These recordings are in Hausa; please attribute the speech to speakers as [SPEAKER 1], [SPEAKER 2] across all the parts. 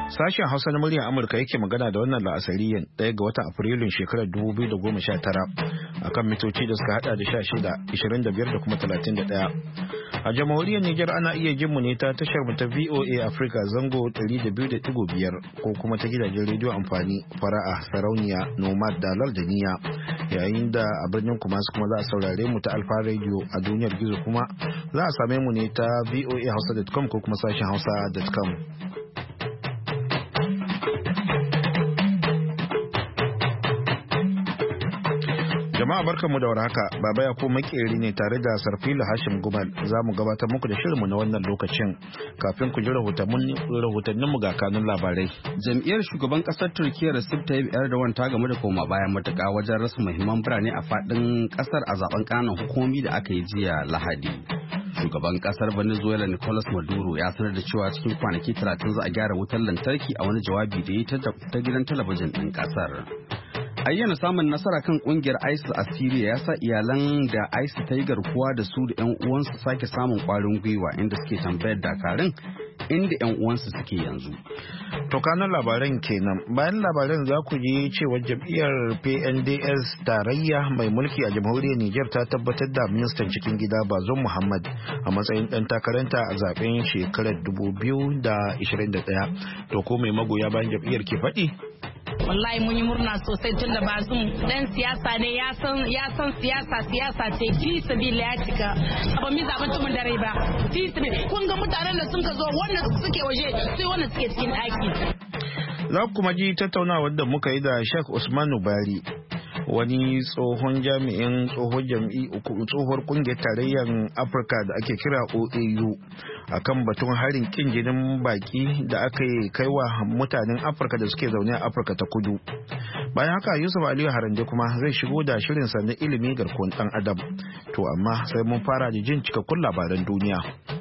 [SPEAKER 1] Sashen Hausa na muryar Amurka yake magana da wannan la'asariyan 1 ga watan Afrilun shekarar 2019 akan mitoci da suka hada da 16, 25 da kuma 31. A jamhuriyar Nijar ana iya jin mu ne ta tashar mu ta VOA Africa zango 200.5 ko kuma ta gidajen rediyo amfani fara'a sarauniya nomad da lal da niya, yayin da a birnin Kumasi kuma za a saurare mu ta Alfa Radio a duniyar gizo kuma za a same mu ne ta voahausa.com ko kuma sashen hausa.com. Jama'a barkanmu da warhaka, Baba ya ko makeri ne tare da Sarfilu Hashim Gumal za mu gabatar muku da shirinmu na wannan lokacin kafin ku ji rahotanninmu ga kanun labarai.
[SPEAKER 2] Jam'iyyar shugaban kasar Turkiyya Recep Tayyip Erdogan ta gamu da koma bayan matuƙa wajen rasa muhimman birane a faɗin ƙasar a zaben ƙananan hukumomi da aka yi jiya Lahadi. Shugaban kasar Venezuela Nicolas Maduro ya sanar da cewa cikin kwanaki 30 za a gyara wutar lantarki a wani jawabi da ya yi ta gidan talabijin ɗin ƙasar. Ayyana samun nasara kan kungiyar ISIS a Syria ya sa iyalan da ISIS ta yi garkuwa da su da 'yan uwansu sake samun kwarin gwiwa inda suke tambayar dakarun inda 'yan uwansu suke yanzu.
[SPEAKER 1] To kanan labaran kenan. Bayan labaran za ku ji cewa jam'iyyar PNDS tarayya mai mulki a jamhuriyar Nijar ta tabbatar da ministan cikin gida Bazoum Muhammad a matsayin dan takaranta a zaben shekarar 2021. To ko mai magoya bayan jam'iyyar ke faɗi?
[SPEAKER 3] Wallahi mun yi murna sosai tun da Bazoum dan siyasa ne, ya san siyasa ce fi sabila ya cika abin mi zaben tumun dare ba fi sabila. Kun ga mutanen da sun ka zo wanda suke waje sai wanda suke cikin ɗaki.
[SPEAKER 1] Za ku kuma ji tattaunawar da muka yi da Sheikh Usman Bari, wani tsohon jami'in tsohuwar kungiyar tarayyar Afirka da ake kira OAU akan batun harin kin jinin baki da aka kai wa mutanen Afirka da suke zaune a Afirka ta Kudu. Bayan haka Yusuf Aliyu Harande kuma zai shigo da shirinsa na ilimi garkuwar dan Adam. To amma sai mun fara da jin cikakkun labaran duniya.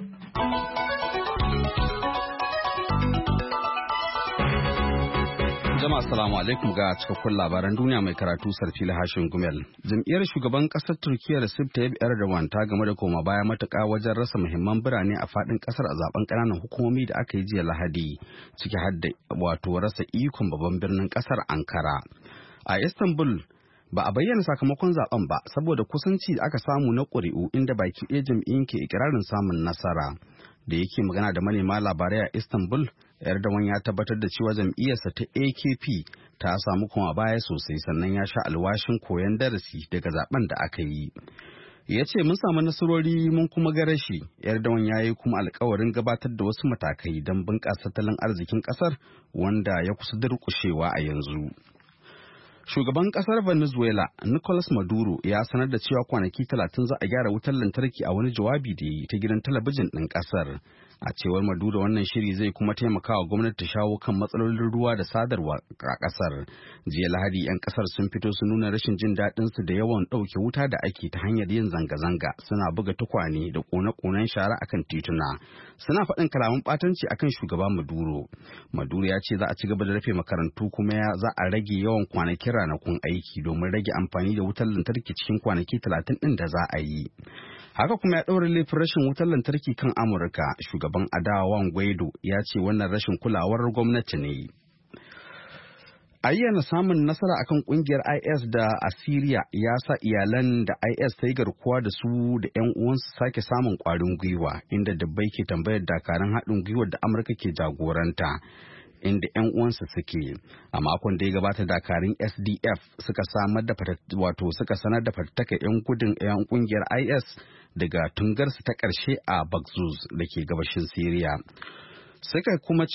[SPEAKER 2] Jama'a assalamu alaikum ga cikakkun labaran duniya mai karatu Sarfila Hashin Gumel. Jam'iyyar shugaban kasar Turkiyya Recep Tayyip Erdogan ta game da koma baya matuƙa wajen rasa muhimman birane a faɗin ƙasar a zaben ƙananan hukumomi da aka yi jiya Lahadi, ciki har da wato rasa ikon babban birnin ƙasar Ankara. A Istanbul ba a bayyana sakamakon zaben ba saboda kusanci da aka samu na ƙuri'u inda baki ɗaya jam'iyyun ke ikirarin samun nasara. Da yake magana da manema labarai a Istanbul, Erdogan ya tabbatar da cewa jam'iyyarsa ta AKP ta samu kuma baya sosai, sannan ya sha alwashin koyon darasi daga zaben da aka yi. Ya ce mun samu nasarori mun kuma ga rashi. Erdogan ya yi kuma alkawarin gabatar da wasu matakai don bunƙasa tattalin arzikin ƙasar wanda ya kusa durƙushewa a yanzu. Shugaban kasar Venezuela Nicolas Maduro ya sanar da cewa kwanaki 30 za a gyara wutar lantarki a wani jawabi da yi ta gidan talabijin ɗin ƙasar. A cewar Maduro wannan shiri zai kuma taimaka wa gwamnati ta shawo kan matsalolin ruwa da sadarwa a ƙasar. Jiya Lahadi 'yan ƙasar sun fito su nuna rashin jin daɗin su da yawan ɗauke wuta da ake ta hanyar yin zanga-zanga, suna buga tukwane da ƙone-ƙonen shara akan tituna. Suna faɗin kalaman ɓatanci akan shugaba Maduro. Maduro ya ce za a ci gaba da rufe makarantu kuma za a rage yawan kwanakin ranakun aiki domin rage amfani da wutar lantarki cikin kwanaki 30 ɗin da za a yi. Haka kuma ya ɗaura laifin rashin wutar lantarki kan Amurka. Shugaban adawa Guaido ya ce wannan rashin kulawar gwamnati ne. Ayyana samun nasara akan kungiyar IS da a Syria ya sa iyalan da IS ta yi garkuwa da su da 'yan uwansu sake samun ƙwarin gwiwa, inda dabbai ke tambayar dakarun haɗin gwiwar da Amurka ke jagoranta inda 'yan uwansu suke. A makon da ya gabata dakarun SDF suka sanar da fatattaka 'yan gudun 'yan kungiyar IS daga tungarsu ta ƙarshe a Baghdad da ke gabashin Syria. Suka kuma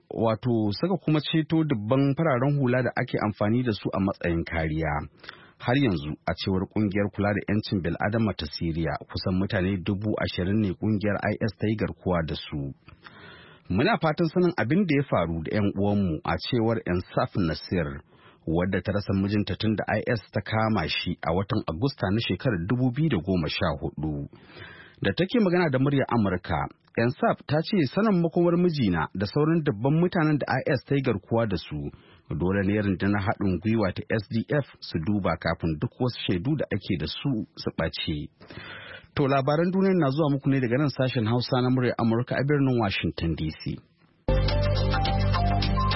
[SPEAKER 2] ceto dubban fararen hula da ake amfani da su a matsayin kariya. Har yanzu a cewar kungiyar kula da 'yancin bil'adama ta Syria kusan mutane 20,000 ne kungiyar IS ta yi garkuwa da su. Muna fatan sanin abin da ya faru da 'yan uwanmu, a cewar Ensaf Nasir, wadda ta rasa mijinta tun da IS ta kama shi a watan Agusta na shekarar 2014. Da take magana da muryar Amurka, Ensaf ta ce sanin makomar mijina da sauran dabban mutanen da IS ta yi garkuwa da su dole ne rundunar haɗin gwiwa ta SDF su duba kafin duk wasu shaidu da ake da su ɓace. To labaran duniya na zuwa muku ne daga nan sashen Hausa na muryar Amurka a birnin Washington DC.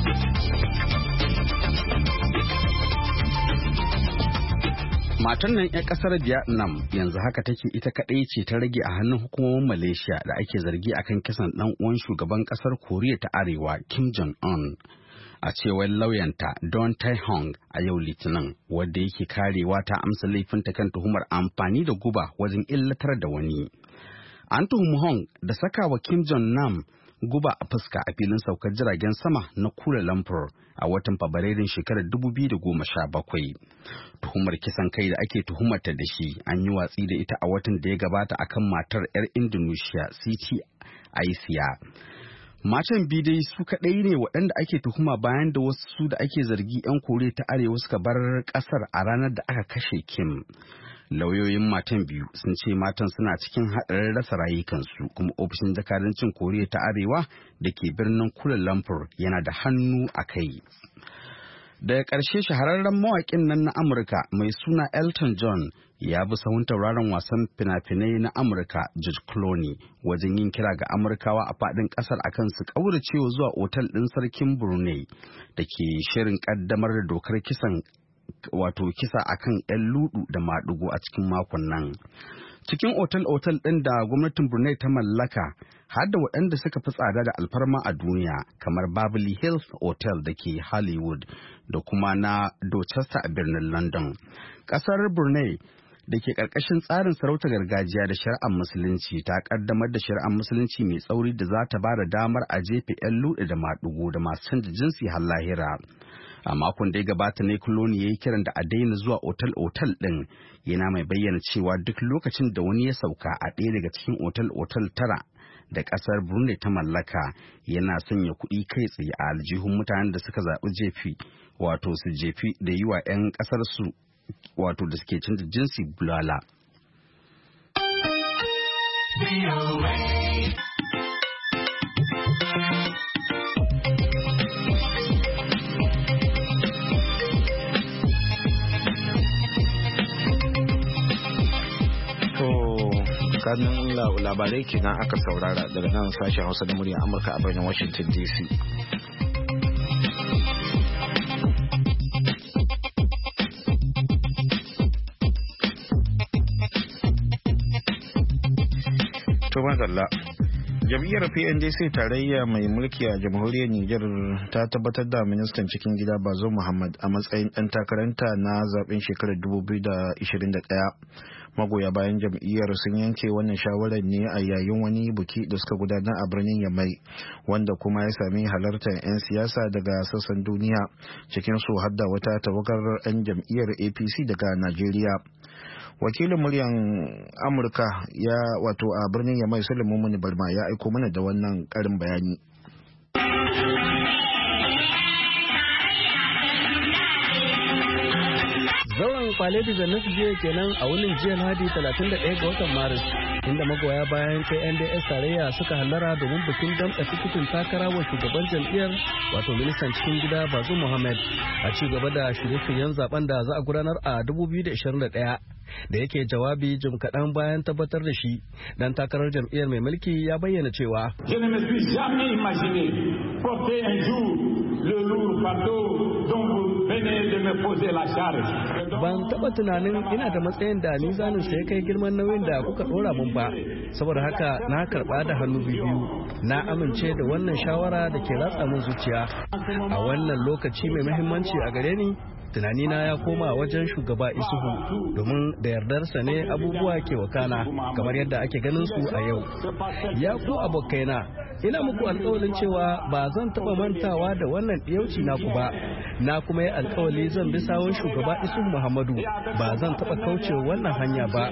[SPEAKER 2] Matan nan 'yan kasar Vietnam yanzu haka take ita kaɗai ce ta rage a hannun hukumomin Malaysia da ake zargi akan kisan ɗan uwan shugaban kasar Koriya ta Arewa Kim Jong-un. A cewar lauyanta Don Tai Hong a yau Litinin, wadda yake karewa ta amsa laifinta kan tuhumar amfani da guba wajen illatar da wani. An tuhumi Hong da saka wa Kim Jong-nam guba a fuska a filin saukar jiragen sama na Kuala Lumpur a watan Fabrairun shekarar 2017. Tuhumar kisan kai da ake tuhumarta da shi an yi watsi da ita a watan da ya gabata akan matar 'yar Indonesia Siti Aisyah. Matan biyu dai su kaɗai ne waɗanda ake tuhuma bayan da wasu da ake zargi 'yan Koriya ta Arewa suka bar ƙasar a ranar da aka kashe Kim. Lauyoyin matan biyu sun ce matan suna cikin haɗarin rasa rayukansu, kuma ofishin jakadancin Koriya ta Arewa da ke birnin Kuala Lumpur yana da hannu a kai. Daga ƙarshe shahararren mawaƙin nan na Amurka mai suna Elton John ya bi sahun tauraron wasan fina-finai na Amurka George Clooney wajen yin kira ga Amurkawa a faɗin ƙasar akan su ƙauracewa zuwa otal ɗin sarkin Brunei da ke shirin ƙaddamar da dokar kisa akan 'yan ludu da maɗigo a cikin makon nan. Cikin otal-otal ɗin da gwamnatin Brunei ta mallaka har da waɗanda suka fi tsada da alfarma a duniya kamar Beverly Hills Hotel da ke Hollywood da kuma na Dorchester a birnin London. Ƙasar Brunei da ke ƙarƙashin tsarin sarauta gargajiya da shari'ar musulunci ta ƙaddamar da shari'ar musulunci mai tsauri da za ta ba da damar a jefe 'yan ludu da maɗigo da masu canza jinsi har lahira. A makon da ya gabata ne Clooney ya yi kiran da a daina zuwa otal-otal ɗin, yana mai bayyana cewa duk lokacin da wani ya sauka a ɗaya daga cikin otal-otal tara da ƙasar Brunei ta mallaka yana sanya kuɗi kai tsaye a aljihun mutanen da suka zaɓi su jefi da yi wa 'yan ƙasar su da suke canza jinsi bulala.
[SPEAKER 1] Kanun labarai kenan aka saurara daga nan sashen Hausa da murya Amurka a birnin Washington DC. To madalla. Jam'iyyar PNDC tarayya mai mulki a jamhuriyar Nijar ta tabbatar da ministan cikin gida Bazoum Muhammad a matsayin ɗan takaranta na zaben shekarar 2021. Magoya bayan jam'iyyar sun yanke wannan shawarar ne a yayin wani buki da suka gudana a birnin Yamai, wanda kuma ya sami halartar 'yan siyasa daga sassan duniya, cikin su har da wata tawagar 'yan jam'iyyar APC daga Najeriya. Wakilin muryan Amurka a birnin Yamai Sulaiman Muni Barma ya aiko mana da wannan karin bayani.
[SPEAKER 4] Zauren kwaleti da nasu jiya kenan a wunin jiya Lahadi 31 ga watan Maris, inda magoya bayan KNDS tarayya suka hallara domin bikin damɗa tikitin takara wa shugaban jam'iyyar wato ministan cikin gida Bazoum Muhammad a ci gaba da shirye-shiryen zaben da za a gudanar a 2021. Da yake jawabi jim kaɗan bayan tabbatar da shi, dan takarar jam'iyyar mai mulki ya bayyana cewa
[SPEAKER 5] Je ne me suis jamais imaginé porter un jour le lourd fardeau dont vous venez de me poser la charge.
[SPEAKER 4] Ban taɓa tunanin ina da matsayin da mizanin sa ya kai girman nauyin da kuka ɗora mun ba, saboda haka na karɓa da hannu biyu. Na amince da wannan shawara da ke ratsa min zuciya a wannan lokaci mai muhimmanci a gare ni. Tunanina ya koma wajen shugaba Isuhu domin da yardarsa ne abubuwa ke wakana kamar yadda ake ganin su a yau. Ya ku abokaina, ina muku alƙawarin cewa ba zan taɓa mantawa da wannan ɗiyauci naku ba. Na kuma yi alƙawari zan bi sawun shugaba Isuhu Muhammadu, ba zan taɓa kaucewa wannan hanya ba.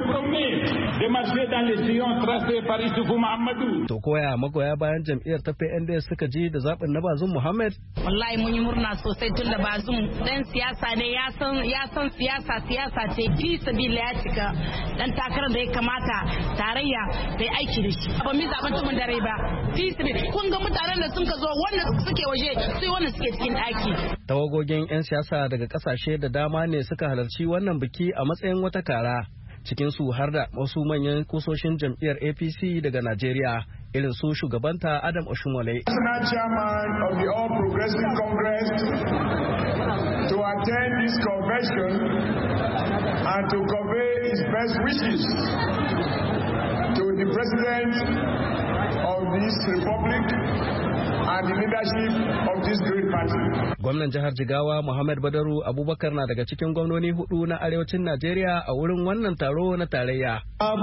[SPEAKER 4] To koya magoya bayan jam'iyyar ta PNDS suka ji da zaɓin na Bazoum Muhammad?
[SPEAKER 3] Wallahi mun yi murna sosai tun da Bazoum dan siyasa ne, ya san siyasa ce, fi sabila ya cika dan takarar da ya kamata tarayya da ya aiki da shi. Ba mu zaɓen tumun da rai ba, fi sabila kun ga mutanen da sun ka zo wanda suke waje sai wanda suke cikin ɗaki.
[SPEAKER 4] Tawagogin 'yan siyasa daga ƙasashe da dama ne suka halarci wannan biki a matsayin wata kara. Cikin su har da wasu manyan kusoshin jam'iyyar APC daga Najeriya irin su shugabanta Adam Oshimole.
[SPEAKER 6] National chairman of the All Progressive Congress to attend this convention and to convey his best wishes to the President of this Republic and the leadership of this great party.
[SPEAKER 4] Gwamnan jihar Jigawa Muhammad Badaru Abubakar na daga cikin gwamnoni 4 na arewacin Najeriya a wurin wannan taro na tarayya.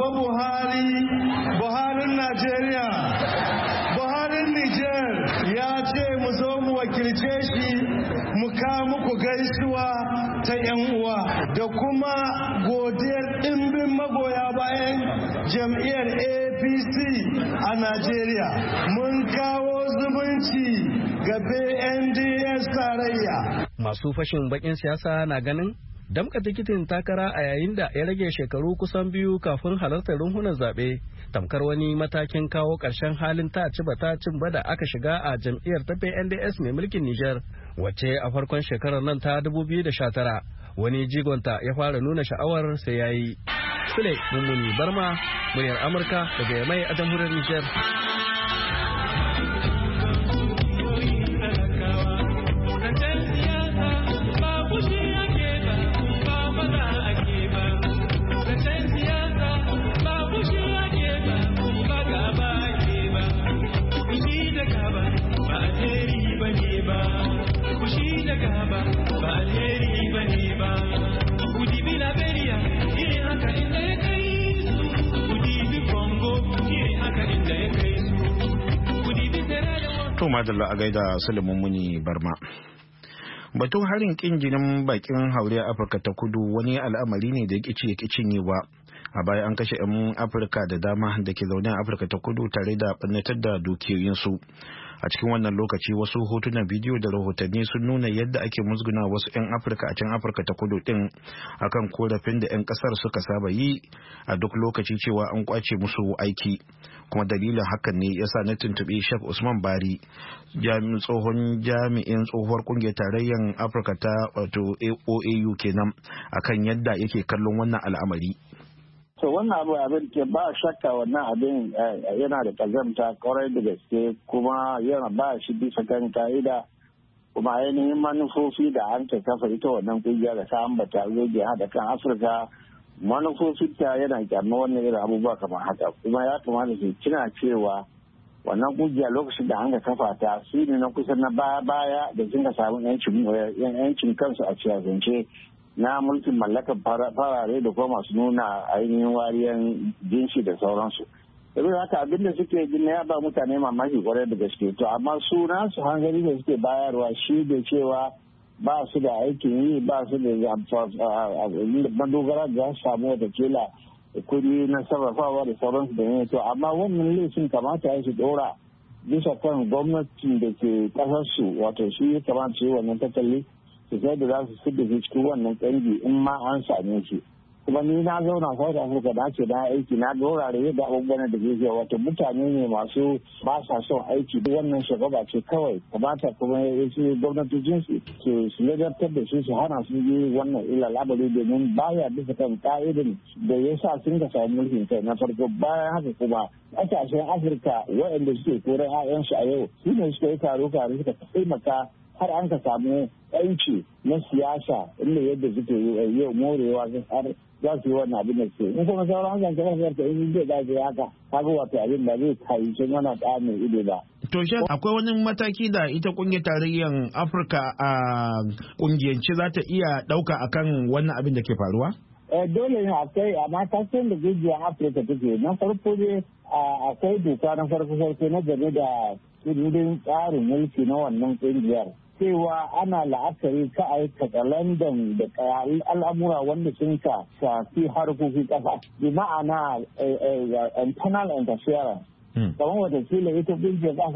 [SPEAKER 7] Buharin Najeriya, Buharin Niger ya ce mu zo mu wakilce shi mu kawo muku gaisuwa ta 'yan uwa da kuma godiyar ɗimbin magoya bayan jam'iyyar APC a Najeriya. Mun kawo zumunci ga BNDS tarayya.
[SPEAKER 4] Masu fashin bakin siyasa na ganin damka tikitin takara a yayin da ya rage shekaru kusan 2 kafin halartar runhunan zaɓe tamkar wani matakin kawo ƙarshen halin ta ci bata cin bada aka shiga a jam'iyyar ta PNDS mai mulkin Nijar wacce a farkon shekarar nan ta 2019 wani jigonta ya fara nuna sha'awar sai yayi. Sule Mummuni Barma, muryar Amurka daga Yamai a jamhuriyar Nijar.
[SPEAKER 1] To madalla a gaida Sulaiman Muni Barma. Batun harin kin jinin bakin haure a Afirka ta Kudu wani al'amari ne da ya cinyewa. A baya an kashe 'yan Afirka da dama da ke zaune a Afirka ta Kudu tare da ɓannatar da dukiyoyinsu. A cikin wannan lokaci wasu hotunan bidiyo da rahotanni sun nuna yadda ake musguna wasu 'yan Afirka a can Afirka ta Kudu din akan korafin da 'yan kasar suka saba yi a duk lokaci cewa an kwace musu aiki. Kuma dalilin hakan ne yasa na tuntuɓi Sheikh Usman Bari, tsohon jami'in tsohuwar kungiyar tarayyar Afirka ta wato OAU kenan, akan yadda yake kallon wannan al'amari.
[SPEAKER 8] To wannan abin ke ba shakka wannan abin yana da kazanta kwarai da gaske kuma yana ba shi bisa kan ka'ida kuma ainihin manufofi da an ta kafa ita wannan kungiya da ta ambata zai haɗa kan Afirka manufofinta yana kyamma wannan irin abubuwa kamar haka kuma ya kamata su kina cewa wannan kungiya lokacin da an ga kafa ta su ne na kusa na baya da sun ka samu yancin kansu a siyasance na mulkin mallakar farare da kuma masu nuna ainihin wariyar jinsi da sauransu. Domin haka abin da suke gina ya ba mutane mamaki kwarai da gaske to amma suna su hanzari da suke bayarwa shi da cewa ba su da aikin yi ba su da madogara da su samu watakila kudi na sarrafawa da sauransu da ne to amma wannan laifin kamata ya su dora bisa kan gwamnatin da ke kasarsu wato shi ya kamata su yi wannan tattali su sai da za su fidda shi cikin wannan kangi in ma an same shi kuma ni na zauna South Africa na ce na aiki na ga wurare yadda abubuwan da ke wato mutane ne masu ba sa son aiki duk wannan shagaba ce kawai kamata kuma ya ce gwamnatocin su ladartar da su hana su yi wannan illa labari domin baya bisa kan ka'idin da ya sa sun ga samu mulkin kai na farko bayan haka kuma ƙasashen Afirka waɗanda suke koran 'ya'yansu a yau su ne suka yi taro-taro suka taimaka har an ka samu yanci na siyasa inda yadda suke yau morewa har za su yi wannan abin da ke in kuma sauran hakan ta kasar ta in zai dace haka kaga wato abin da zai kai sun yana da mai ido ba.
[SPEAKER 1] To shi akwai wani mataki da ita kungiyar tarayyar Afirka a kungiyance za ta iya ɗauka akan wannan abin da ke faruwa?
[SPEAKER 8] Dole ne akwai amma ta san da kungiyar Afirka take na farko ne akwai doka na farko na game da kundin tsarin mulki na wannan kungiyar. Cewa ana la'akari ka a yi katsalandan da al'amura wanda sun ka shafi harkokin ƙasa bi ma'ana internal interference kamar watakila ita kungiyar za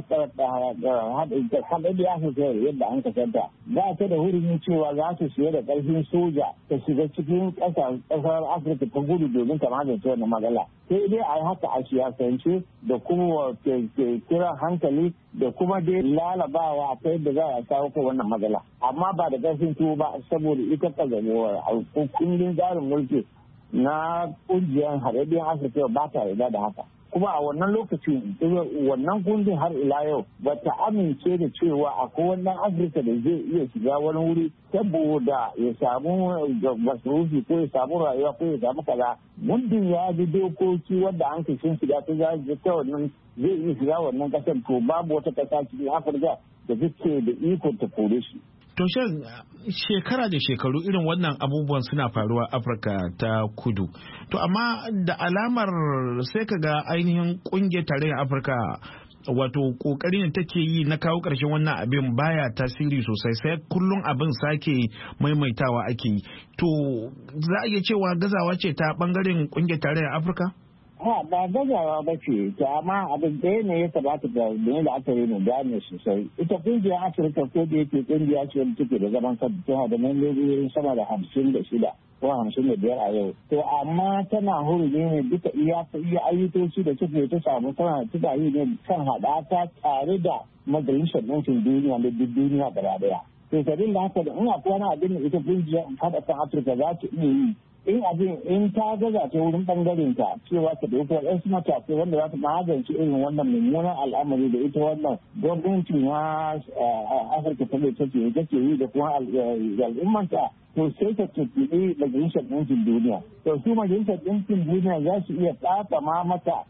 [SPEAKER 8] su haɗe ya su sayar yadda an kasanta za ta da hurumin cewa za su siya da ƙarfin soja ta shiga cikin ƙasar Afirka ta gudu domin ta magance wannan matsala sai dai a yi haka a siyasance da kuma kira hankali da kuma dai lalabawa ta yadda za a kawo ko wannan matsala amma ba da ƙarfin tuwo ba saboda ita ƙazamewar kundin tsarin mulki na ƙungiyar haɗaɗɗen Afirka ba ta yarda da haka. kuma a wannan lokacin wannan kundin har ila yau ba ta amince da cewa akwai wannan Afirka da zai iya shiga wani wuri saboda ya samu masarufi ko ya samu rayuwa ko ya samu kaza. Muddin ya bi dokoki wanda an kashin shiga ta wannan zai iya shiga wannan kasar, to babu wata kasa cikin Afirka da suke da ikon ta kore shi.
[SPEAKER 1] To shekara da shekaru irin wannan abubuwan suna faruwa Afirka ta kudu. To amma da alamar sai ka ga ainihin kungiyar tarayyar Afirka wato kokarin da take yi na kawo ƙarshen wannan abin baya tasiri sosai, sai kullum abin sake maimaitawa ake yi. To za a iya cewa gazawa ce ta bangaren kungiyar tarayyar Afirka?
[SPEAKER 8] Ba gazawa ba ce, ta amma abin ɗaya ne ya kamata da aka yi mu gane sosai. Ita kungiyar Afirka ko da yake kungiya ce wanda take da zaman kanta, tana da membobi sama da 56 ko 55 a yau. To amma tana hurumi ne duka iya ayyukoci da suke ta samu tana yi ne kan haɗaka tare da majalisar ɗinkin duniya da duk duniya gaba ɗaya. To sabin da haka da in akwai wani abin da ita kungiyar haɗa kan Afirka za ta iya yi in ta gaza ta wurin bangaren ta cewa ta dauki waɗansu matakai wanda za ta magance irin wannan mummunan al'amari da ita wannan gwamnatin na Afirka ta take yi da kuma al'ummanta, to sai ta tafiye majalisar ɗinkin duniya. To su majalisar ɗinkin duniya za su iya ma mata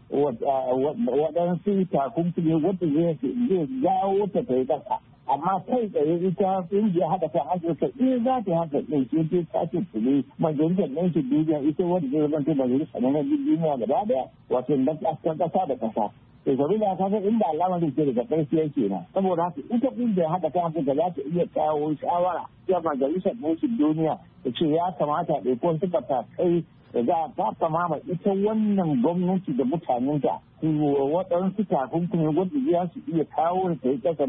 [SPEAKER 8] waɗansu takunkumi wadda zai jawo ta yi ƙasa. Amma kai tsaye ita kungiyar haɗa kan Afirka za ta haka ɗin ce ta ce tuni majalisar ɗinkin duniya ita wadda zai zama majalisar na duniya gaba ɗaya wato na ƙasa da ƙasa. To sabi da haka inda alama zai ce daga ƙarfi yake na. Saboda haka ita kungiyar haɗa kan Afirka za ta iya kawo shawara ta majalisar ɗinkin duniya da ce ya kamata a ɗauko wasu matakai da za a fafa ma ita wannan gwamnati da mutanenta su waɗansu takunkumi wadda za su iya kawo ta yi ƙasa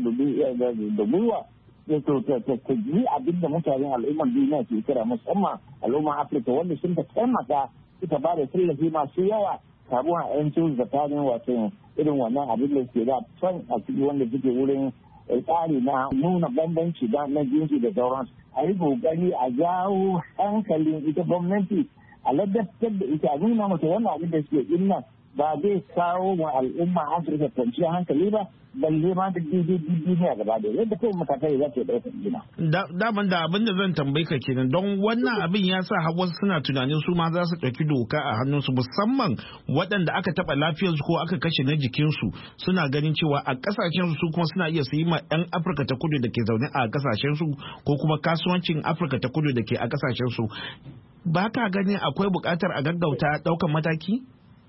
[SPEAKER 8] da gwiwa da ta yi abin da mutanen al'ummar duniya ke kira, musamman al'ummar Afirka wanda sun ta taimaka suka ba da tallafi masu yawa sabuwar yancin tsakanin wato irin wannan abin da ke da son a ciki wanda suke wurin tsari na nuna bambanci na jinsi da sauransu. A yi kokari a jawo hankalin ita gwamnati a ladabtar da ita, nuna mata wannan abin da suke inna ba zai kawo wa al'umma Afirka kwanciyar hankali ba, balle ma da duniya gaba da yadda kawai matakai za ta ɗaukar gina.
[SPEAKER 1] Daman da abin da zan tambayi ka kenan, don wannan abin ya sa hawa suna tunanin su ma za su ɗauki doka a hannunsu, musamman waɗanda aka taɓa lafiyarsu ko aka kashe na jikinsu, suna ganin cewa a ƙasashen su kuma suna iya su yi ma 'yan Afirka ta kudu da ke zaune a ƙasashen su ko kuma kasuwancin Afirka ta kudu da ke a ƙasashen su. Ba ka ganin akwai buƙatar a gaggauta ɗaukan mataki?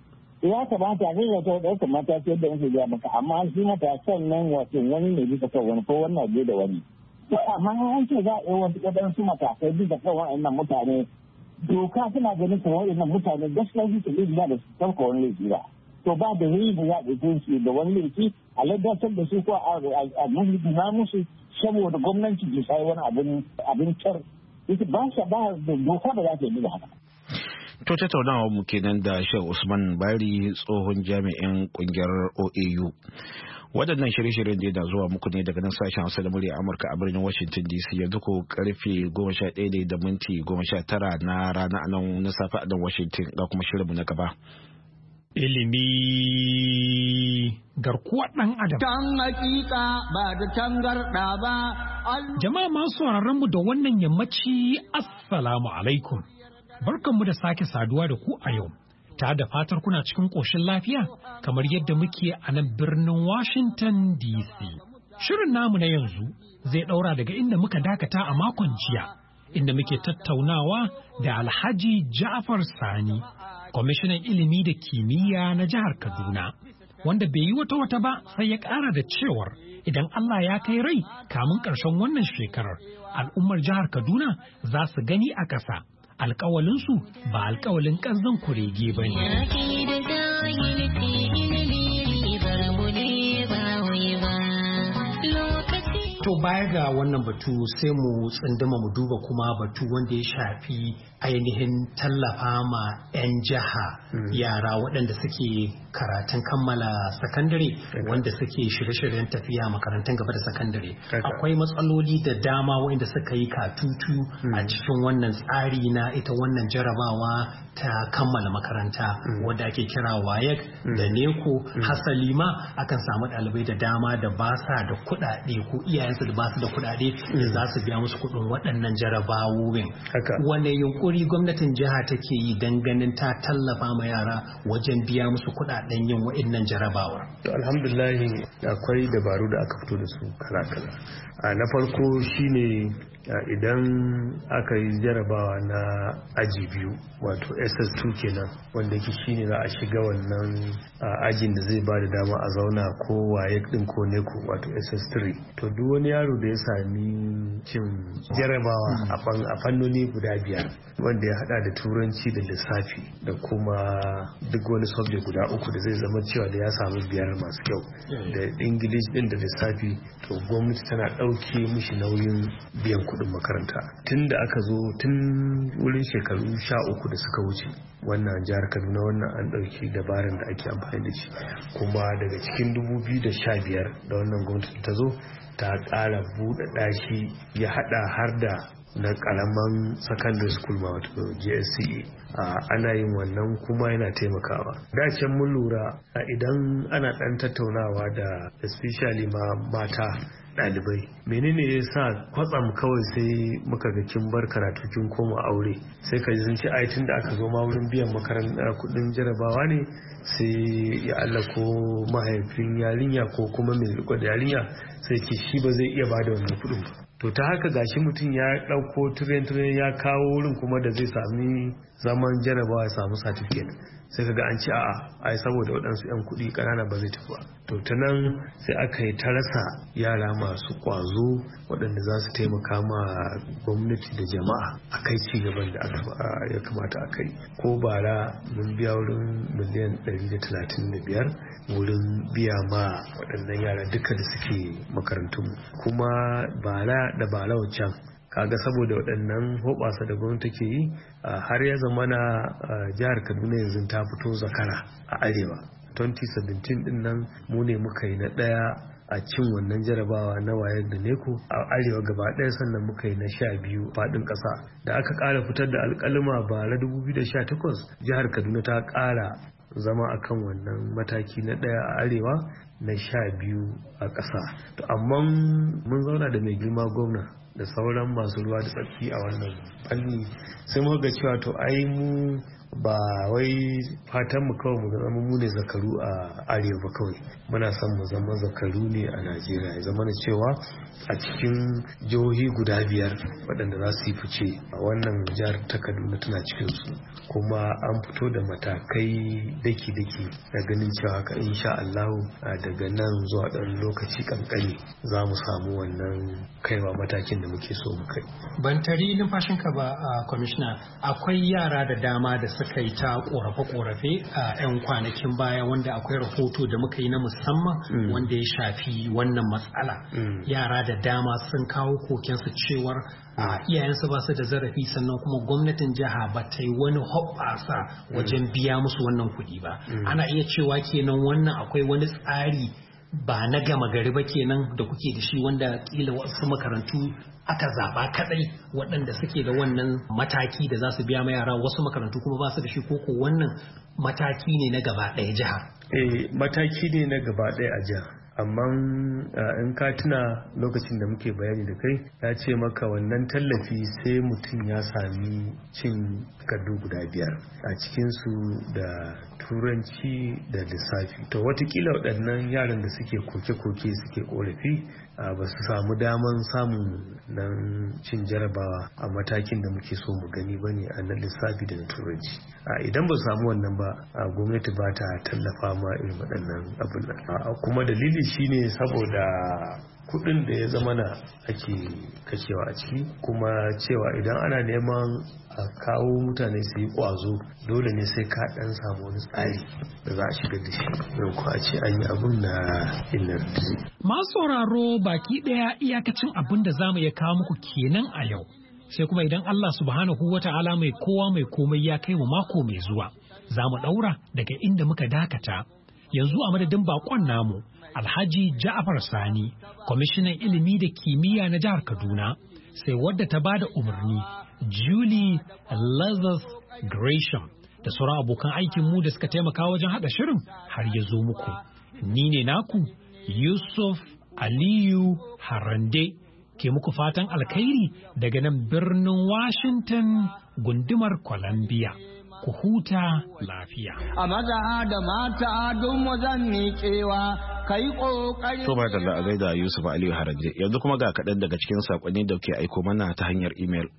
[SPEAKER 8] Ya kamata a gaggauta ɗaukan mataki yadda nake gaya maka, amma shi matakan nan wato wani ne bisa kan wani ko wannan je da wani. To amma an ce za a yi waɗansu matakai bisa kan waɗannan mutane, doka suna ganin kan waɗannan mutane gaskiya su ke da su sauka wani laifi ba. To ba da yi da za a ɗauke su da wani laifi a ladatar da su ko a mulkina musu saboda gwamnati ke sai wani abin kyar. Ba da doka da za ta yi da haka.
[SPEAKER 1] To tattaunawa mu kenan da Sheikh Usman Bari, tsohon jami'in kungiyar OAU. Waɗannan shirye-shiryen da zuwa muku ne daga nan sashen Hausa da murya Amurka a birnin Washington DC, yanzu ko karfe 11 da minti 19 na rana a nan na safe a nan Washington, ga kuma shirinmu na gaba.
[SPEAKER 9] Ilimi garkuwar ɗan adam.
[SPEAKER 10] Can hakika ba da tangarɗa ba.
[SPEAKER 9] Jama'a masu sauraron mu da wannan yammaci, Assalamu alaikum. Barkanmu da sake saduwa da ku a yau. Ta da fatar kuna cikin ƙoshin lafiya kamar yadda muke a nan birnin Washington DC. Shirin namu na yanzu zai ɗaura daga inda muka dakata a makon jiya, inda muke tattaunawa da Alhaji Ja'far Sani, kwamishinan ilimi da kimiyya na jihar Kaduna, wanda bai yi wata ba sai ya ƙara da cewar idan Allah ya kai rai kamun ƙarshen wannan shekarar, al'ummar jihar Kaduna za su gani a ƙasa. Alƙawalinsu ba alƙawalin ƙanzon kurege ba ne. To baya ga wannan batu sai mu tsinduma mu duba kuma batu wanda ya shafi ainihin tallafa ma 'yan jiha yara waɗanda suke
[SPEAKER 11] karatun kammala sakandare wanda suke shirye-shiryen tafiya makarantun gaba da sakandare. Akwai matsaloli da dama wanda suka yi katutu a cikin wannan tsari na ita wannan jarabawa ta kammala makaranta wadda ake kira WAEC da NECO. Hasali ma akan samu ɗalibai da dama da ba sa da kuɗaɗe ko iyayensu da ba su da kuɗaɗe da za su biya musu kuɗin waɗannan jarabawowin. Wane yunkuri gwamnatin jiha take yi don ganin ta tallafa ma yara wajen biya musu kuɗaɗen yin waɗannan jarabawar?
[SPEAKER 12] To alhamdulillah akwai dabaru da aka fito da su kala-kala. Na farko shine idan aka yi jarabawa na aji biyu wato SS2 kenan wanda yake shine za a shiga wannan ajin da zai ba da dama a zauna ko waye din ko neko wato SS3 to duk wani yaro da ya sami cin jarabawa a fannoni guda biyar wanda ya hada da turanci da lissafi da kuma duk wani subject guda uku da zai zama cewa da ya samu biyar masu kyau da English din da lissafi to gwamnati tana dauke mishi nauyin biyan kuɗin makaranta tun da aka zo tun wurin shekaru 13 da suka wuce wannan jihar Kaduna wannan an ɗauki dabaran da ake amfani da shi kuma daga cikin 2015 da wannan gwamnati ta zo ta ƙara buɗaɗa shi ya haɗa har da na ƙaramin secondary school ma wato JSCE ana yin wannan kuma yana taimakawa dacen mun lura idan ana ɗan tattaunawa da especially ma mata ɗalibai menene ya sa kwatsam kawai sai muka ga kin bar karatu kin koma aure sai ka sun ci aitin da aka zo ma wurin biyan makaranta kudin jarabawa ne sai ya Allah ko mahaifin yarinya ko kuma mai riko da yarinya sai ce shi ba zai iya bada wannan kudin ba to ta haka gashi mutum ya ɗauko turen ya kawo wurin kuma da zai sami zaman jarabawa ya samu certificate sai kaga an ci ai saboda waɗansu 'yan kuɗi ƙanana ba zai tafi ba to ta nan sai aka yi ta rasa yara masu ƙwazo waɗanda za su taimaka ma gwamnati da jama'a a kai ci gaban da ya kamata a kai ko bara mun biya wurin miliyan 135 wurin biya ma waɗannan yara duka da suke makarantunmu kuma bara da bara wancan kaga saboda waɗannan hoɓasa da gwamnati take yi har ya zama na jihar Kaduna yanzu ta fito zakara a arewa 2017 din nan mu ne muka yi na ɗaya a cin wannan jarabawa na wayar da neko a arewa gaba ɗaya sannan muka yi na 12 faɗin ƙasa da aka ƙara fitar da alƙalima bara 2018 jihar Kaduna ta ƙara zama akan wannan mataki na ɗaya a arewa na 12 a ƙasa to amma mun zauna da mai girma gwamna da sauran masu ruwa da tsaki a wannan fanni sai muka ga cewa to ai mu ba wai fatan mu kawai mu zama mu ne zakaru a arewa ba kawai muna son mu zama zakaru ne a Najeriya ya zama cewa a cikin jihohi guda 5 waɗanda za su yi fice a wannan jihar ta Kaduna tana cikin su kuma an fito da matakai daki-daki da ganin cewa haka insha Allah daga nan zuwa ɗan lokaci kankani za mu samu wannan kaiwa matakin da muke so mu kai.
[SPEAKER 11] Ban tari numfashinka ba kwamishina akwai yara da dama da suka yi ta korafe-korafe a 'yan kwanakin baya wanda akwai rahoto da muka yi na musamman wanda ya shafi wannan matsala yara da dama sun kawo kokensu cewar iyayensu ba su da zarafi sannan kuma gwamnatin jiha ba ta yi wani hoɓɓasa wajen biya musu wannan kuɗi ba ana iya cewa kenan wannan akwai wani tsari ba na gama gari ba kenan da kuke da shi wanda kila wasu makarantu aka zaba kadai waɗanda suke da wannan mataki da za su biya ma yara wasu makarantu kuma ba su da shi koko wannan mataki ne na gaba ɗaya jiha.
[SPEAKER 12] Mataki ne na gaba ɗaya a jiha amma in ka tuna lokacin da muke bayani da kai ya ce maka wannan tallafi sai mutum ya sami cin takardu guda 5 a cikinsu da turanci da lissafi to watakila waɗannan yaran da suke koke-koke suke korafi ba su samu daman samun nan cin jarabawa a matakin da muke so mu gani ba ne a na lissafi da na turanci idan ba su samu wannan ba gwamnati ba ta tallafa ma irin waɗannan abin nan kuma dalili shine saboda kudin da ya zama na ake kashewa a ciki kuma cewa idan ana neman a kawo mutane su yi kwazo dole ne sai ka dan samu wani tsari da za a shiga da shi don ko a ce an yi abun na inarti.
[SPEAKER 9] Masu sauraro baki daya iyakacin abin da zamu iya kawo muku kenan a yau sai kuma idan Allah subhanahu wata'ala mai kowa mai komai ya kai mu mako mai zuwa za mu daura daga inda muka dakata Yanzu a madadin bakon namu, Alhaji Ja'far Sani, kwamishinan ilimi da kimiyya na jihar Kaduna, sai wadda ta bada umarni, Julie Lazarus Gresham, da sauran abokan aikin mu da suka taimaka wajen haɗa shirin har ya zo muku. Ni ne naku, Yusuf Aliyu Harande, ke muku fatan alkhairi daga nan birnin Washington, gundumar Columbia. Ku huta lafiya.
[SPEAKER 10] A maza da mata don wazan miƙewa kai ƙoƙari.
[SPEAKER 1] To ba da la'azai da Yusuf Aliyu Harande. Yanzu kuma ga kaɗan daga cikin saƙonni da ke aiko mana ta hanyar imel.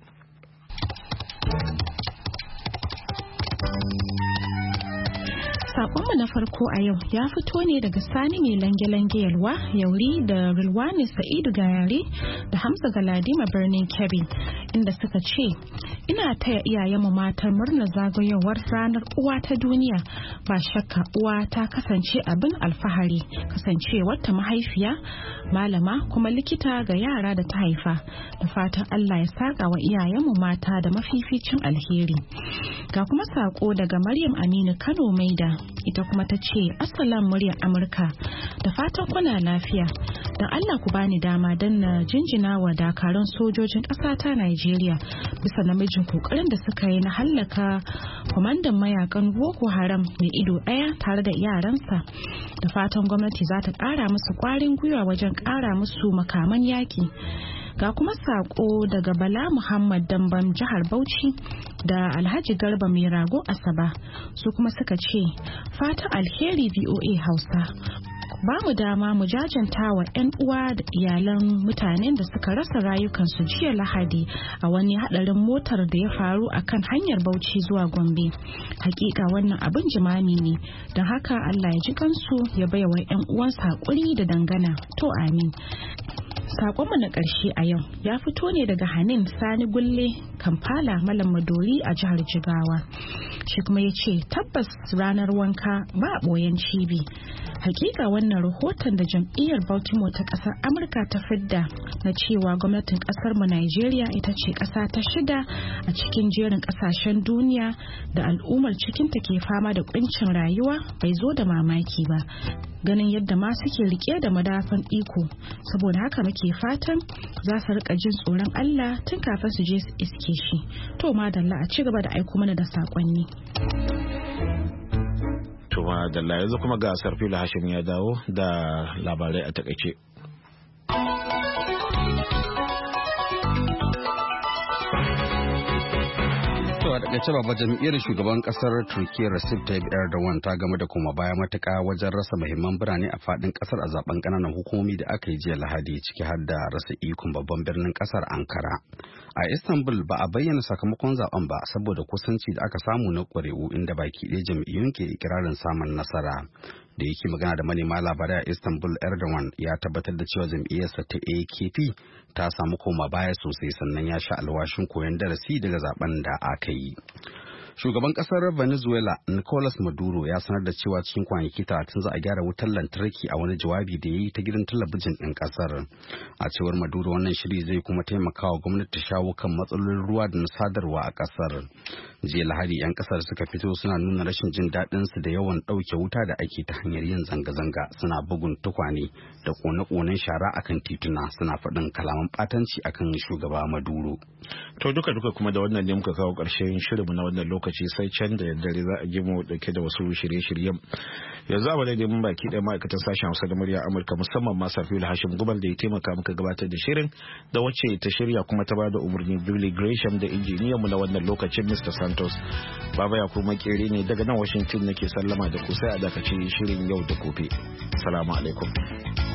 [SPEAKER 13] Sakonmu na farko a yau ya fito ne daga Sani mai lange-lange yalwa, Yauri da Rilwani Sa'idu Gayari da Hamza Galadima birnin Kebbi, inda suka ce, ina taya iyayenmu matar murnar zagayowar ranar uwa ta duniya. Ba shakka uwa ta kasance abin alfahari, kasancewar ta mahaifiya, malama kuma likita ga yara da ta haifa. Da fatan Allah ya saka wa iyayenmu mata da mafificin alheri. Ga kuma sako daga Maryam Aminu Kano Maida, ita kuma ta ce, Assalam muryar Amurka, da fatan kuna lafiya. Don Allah ku bani dama don na jinjina wa dakarun sojojin ƙasa ta Najeriya bisa namijin kokarin da suka yi na hallaka kwamandan mayakan Boko Haram mai ido ɗaya tare da yaransa. Da fatan gwamnati za ta ƙara musu ƙwarin gwiwa wajen ƙara musu makaman yaƙi. Ga kuma sako daga Bala Muhammad Dambam jihar Bauchi da Alhaji Garba Mai Rago Asaba, su kuma suka ce, fatan alheri VOA Hausa. Ba mu dama mu jajanta wa 'yan uwa da iyalan mutanen da suka rasa rayukansu jiya Lahadi a wani hadarin motar da ya faru a kan hanyar Bauchi zuwa Gombe. Hakika wannan abin jimami ne, don haka Allah ya ji kansu ya baiwa 'yan uwansa hakuri da dangana. To amin. Sakonmu na ƙarshe a yau ya fito ne daga Hanin Sani Gulle Kampala Malam Madori a jihar Jigawa. Shi kuma ya ce, tabbas ranar wanka ba a ɓoyen cibi. Hakika wannan rahoton da jam'iyyar Baltimore ta ƙasar Amurka ta fidda na cewa gwamnatin ƙasar mu Najeriya ita ce ƙasa ta 6 a cikin jerin ƙasashen duniya da al'ummar cikinta ke fama da ƙuncin rayuwa bai zo da mamaki ba. Ganin yadda ma suke rike da madafan iko, saboda haka muke fatan za su rika jin tsoron Allah tun kafin su je su iske shi. To madalla, a ci gaba da aiko mana da sakonni.
[SPEAKER 1] To madalla, yanzu kuma ga Sarfila Hashim ya dawo da labarai a takaice.
[SPEAKER 2] da cewa jam'iyyar shugaban kasar Turkiyya Recep Tayyip Erdogan ta game da kuma baya matuka wajen rasa muhimman birane a fadin kasar a zaben kananan hukumomi da aka yi jiya Lahadi, ciki har da rasa ikon babban birnin kasar Ankara. A Istanbul ba a bayyana sakamakon zaben ba saboda kusanci da aka samu na ƙuri'u, inda baki ɗaya jam'iyyun ke ikirarin samun nasara. Da yake magana da manema labarai a Istanbul, Erdogan ya tabbatar da cewa jam'iyyarsa ta AKP ta samu koma baya sosai, sannan ya sha alwashin koyon darasi daga zaben da aka yi. Shugaban kasar Venezuela Nicolas Maduro ya sanar da cewa cikin kwanaki 30 za a gyara wutar lantarki a wani jawabi da ya yi ta gidan talabijin ɗin kasar. A cewar Maduro, wannan shiri zai kuma taimakawa gwamnati ta shawo kan matsalolin ruwa da na sadarwa a kasar. Jiya Lahadi 'yan kasar suka fito suna nuna rashin jin daɗin su da yawan ɗauke wuta da ake ta hanyar yin zanga-zanga, suna bugun tukwane da kone-konen shara akan tituna, suna faɗin kalaman ɓatanci akan shugaba Maduro.
[SPEAKER 1] To duka kuma da wannan ne muka kawo ƙarshen shirinmu na wannan lokaci, sai can da daddare za a ji mu dauke da wasu shirye-shiryen. Yanzu a wadai mun baki ɗaya ma'aikatan sashen Hausa da murya Amurka, musamman ma Sarfila Hashim Gumal da ya taimaka muka gabatar da shirin, da wacce ta shirya kuma ta bada umarni Julie Gresham, da injiniyanmu na wannan lokacin Mr. Santos. Baba ya kuma makere ne daga nan Washington nake sallama da ku, sai a dakace shirin yau da gobe. Assalamu alaikum.